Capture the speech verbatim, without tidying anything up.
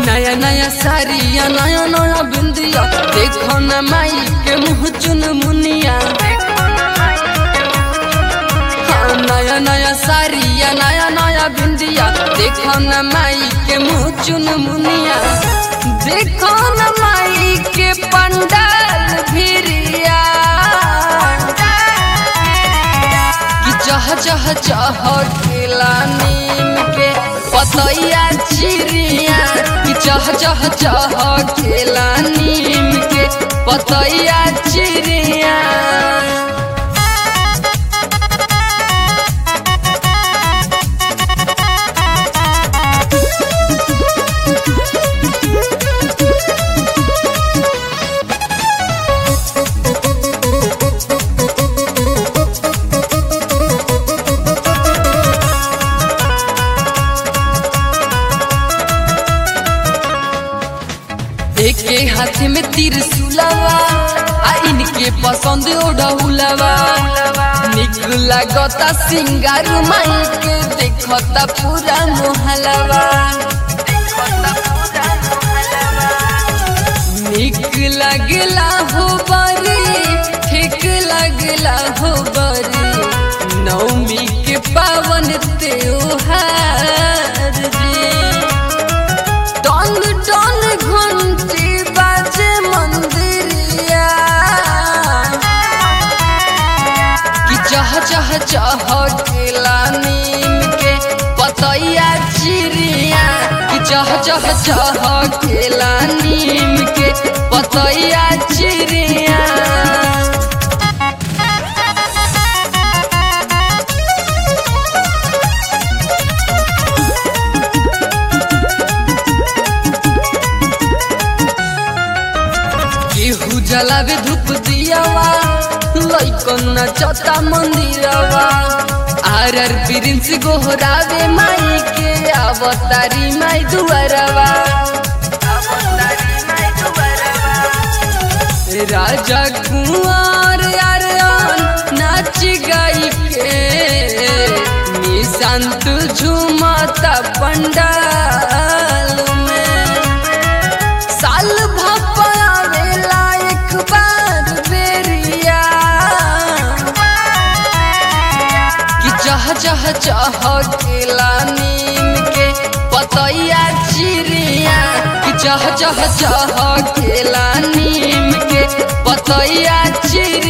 नया नया साड़िया नया नया बिंदिया देखो न माई के मुँह चुन मुनिया। हाँ, नया नया साड़िया नया नया बिंदिया देखो न माई के मुँह चुन मुनिया। देखो न माई के पंडाल भिरिया कि चह चह चह केला नीम के पतैया चिड़िया कि चह चह चह केला नीम के पतैया चिड़िया। एके हाथ में त्रिशूलवा आ इनके पसंद ओढ़ौलवा। निक लागता सिंगार माई के देखता पूरा मोहलवा। निक लगला हो बरी ठीक लगला हो बरी नवमी के पावन त्योहार जी। डोल डोल घंटी बाजे मंदिरिया कि चह चह चह केला नीम के पतैया चिड़िया कि चह चह चह केला नीम के पतैया चिड़िया। केहू जलावे धूप दियावा लइकन नचता मंदिरवा। आर आर प्रिंस गोहरावे माई के अवतारी माई दुआरवा। राजा कुंवर आर्यन नाच गाई के निशांत झुमता पंडाल में। साल भपावेला एक बार बेरिया कि चह चह चह केला नीम के पतैया चिड़िया कि चह चह चह केला नीम के पतैया चिड़िया।